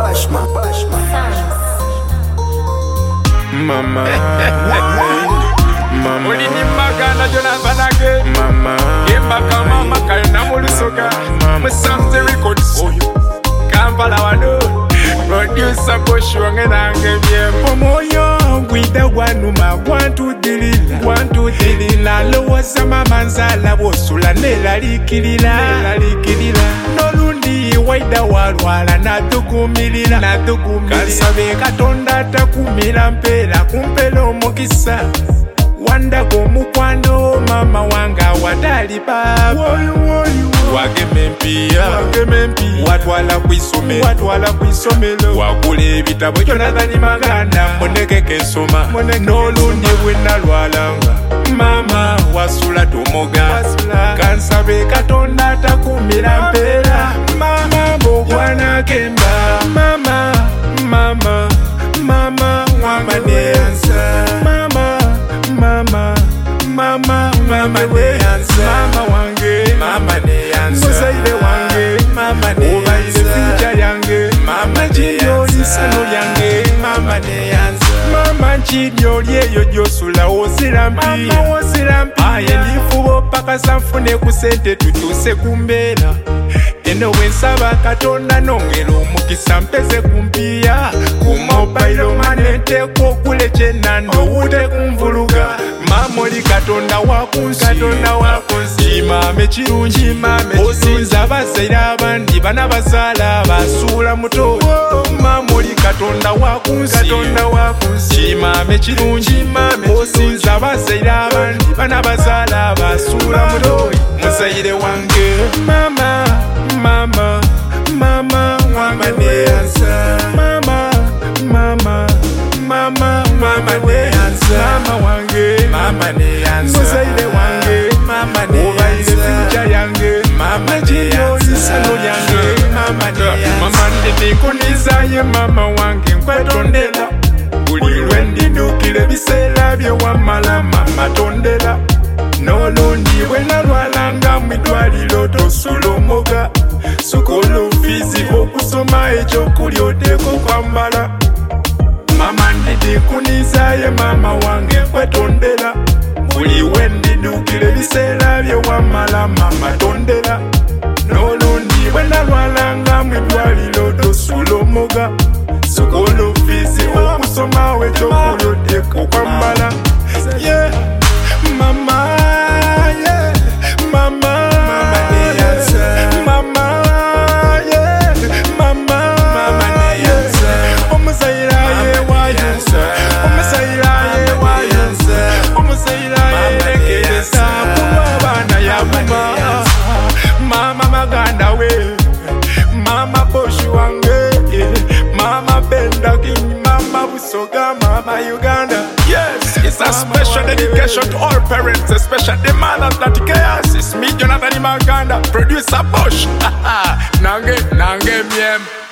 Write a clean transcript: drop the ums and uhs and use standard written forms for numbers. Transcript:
Bashman. Mama, mama, Oli ni magana Jonathan again. mama, Kembaka mama kalina mulusoga. Musanze records. Kampala wano. Producer Bush wange nange byembo. omwoyo gwida gwanuma gwantudirira lowooza mama nzaala bw'osula neeraliikirira n'olundi waida walwala natugumirira kansabe katonda atakumira mpeera kumpera omukisa wandaga omukwano mama wange awatali baaba wagema empiya watwala kwisomero wagula ebitabo Jonathan Maganda mbonekeko ensoma n'olundi bwe nalwalanga mama wasula tomoga kansabe katonda atakumira mpeera mama bw'ogwanakemba mama wama neyansa mama wange muzaire wange obaire fiija yange nkiryoli sano lyange mama nkiryoli eyo gyosula wozira mpi aye ndifuba opakasa nfune ku sente tutuuse ku mbeera eno bwensaba katonda nongera omukisa mpeze ku mpiya ku mobile money nteeka okule kyenando owute kunvuluga mama oli katonda wakunsi kimame kirungi osinza abazaire abandi bana bazaala basuula muto mama oli katonda wakunsi kimame kirungi osinza abazaire abandi bana bazaala basuula muto muzaire wange mama wama neyansa mama wange muzaire wange obaire fiija yange nkiryoli sano lyange mama ndidikunizaye mama wange nkwetondera buli lwe ndidukira ebiseera bye wamala mama tondera n'olundi bwe nalwalanga mu ddwaliro tosula omoga sukulu fiizi okusoma ekyokulya oteeka okwambala mama ndidikunizaye mama wange nkwetondera buli we ndidukira ebiseera bye wamala mama tondera n'olundi bwe nalwalanga mu ddwaliro tosula omoga sukulu fiizi okusoma ekyokulya oteeka okwambala Maganda we mama Bush wange mama Benda King mama Busoga mama Uganda. Yes, it's a special dedication to all parents, especially the mothers that chaos. It's me, Jonathan Maganda, producer Bush. Nange miem.